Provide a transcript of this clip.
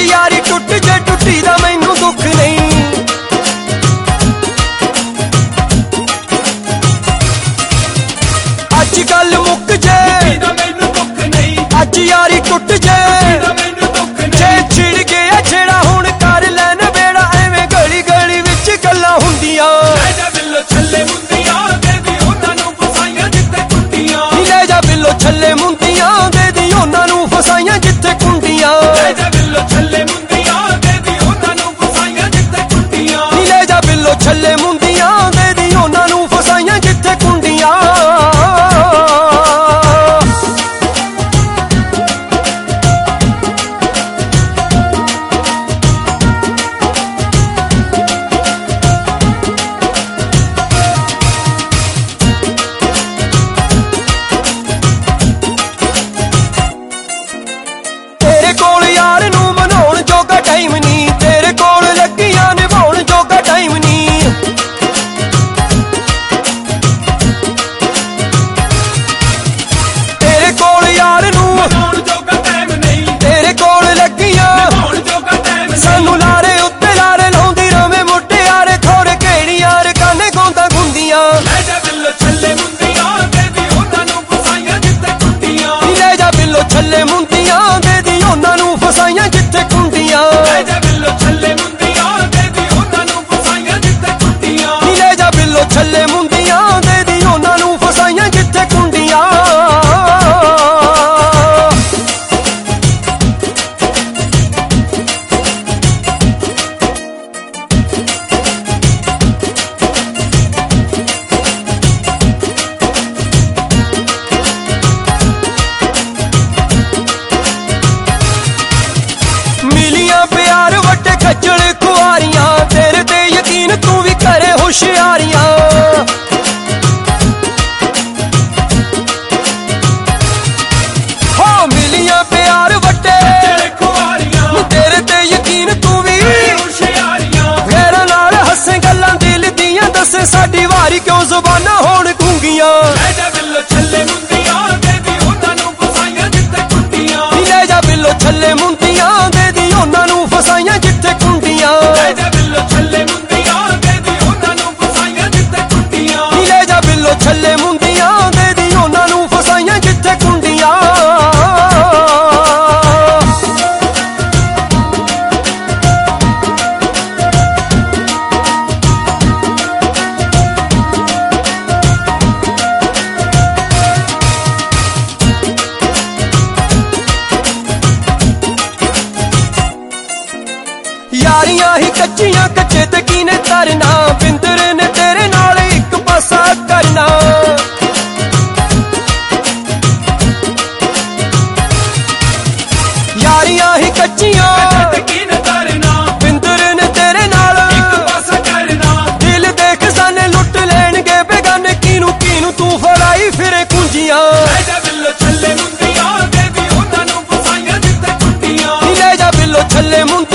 यारी टुट जे टुटी दा मैनू दुख नहीं। अज गल मुक जे अज यारी टुट जे छिड़ गया छेड़ा हुण कर लैन बेड़ा एवें गली गली विच गल्लां हुंदियां। ले जा बिल्लो छल्ले मुंदियां दे दी उन्हां नूं फसाइयां जिथे कुंडियां। ले जा बिल्लो छल्ले मुंदियां दे दी उन्हां नूं फसाइयां जिथे कुंडियां। ले जा बिल्लो छल्ले मुंदियां दे दी उन्हां नूं फसाइयां जिथे कुंडियां। ले जा बिल्लो छल्ले मुंदियां दे दी उन्हां नूं फसाइयां जिथे कुंडियां। यार नू मनाउण जोगा टाइम नी तेरे कोल लगियां निभाउण जोगा टाइम नी। तेरे कोल यार नू मनाउण जोगा टाइम नहीं तेरे कोल लगियां निभाउण जोगा टाइम। सानू लारे उत्ते लारे लाउंदी रवे मुट्टे यारे खोरे केड़ी यार काने गौंदा गुंदियां। ले जा बिल्लो छल्ले मुंदियां दे दी उन्हां नूं फसाइयां जिथे कुंडियां। ले जा बिल्लो छल्ले मुंदियां दे दी उन्हां नूं फसाइयां जिथे कुंडियां। ले जा बिल्लो छल्ले मुंदियां दे दी उन्हां नूं फसाइयां जिथे कुंडियां। ले जा बिल्लो छल्ले मुंदियां दे दी उन्हां नूं फसाइयां जिथे कुंडियां। प्यार वटे खज्जल खुआरियां तेरे ते यकीन तू भी करे होशियारियां। हो मिलियां प्यार वटे खुआरियां तेरे ते यकीन तू भी होशियारियां। गैरां नाल हस्से गल्लां दिल दियां दसे साडी वारी क्यों जुबानां होण गूंगियां। ले जा बिल्लो छल्ले मुंदियां दे दी उन्हां नूं फसाइयां जिथे कुंडियां। ले जा बिल्लो छल्ले मुंदियां दे दी उन्हां नूं फसाइयां जिथे कुंडियां। ले जा बिल्लो छल्ले मुंदियां दे दी उन्हां नूं फसाइयां जिथे कुंडियां। ले जा बिल्लो छल्ले मुंदियां दे दी उन्हां नूं फसाइयां जिथे कुंडियां। यारियां ही कच्चियां कच्चे ते कीने तरना बिंदर ने तेरे नाल एक पासा करना। यारियां ही कच्चियां ते कीने तरना बिंदर ने तेरे नाल एक पासा करना। दिल देख साने लुट लेणगे बेगाने कीनू कीनू तू फड़ाई फिरे कुंजियां। ले जा बिल्लो छल्ले मुंदियां दे दी उन्हां नूं फसाइयां जिथे कुंडियां। ले जा बिल्लो छल्ले मुंदियां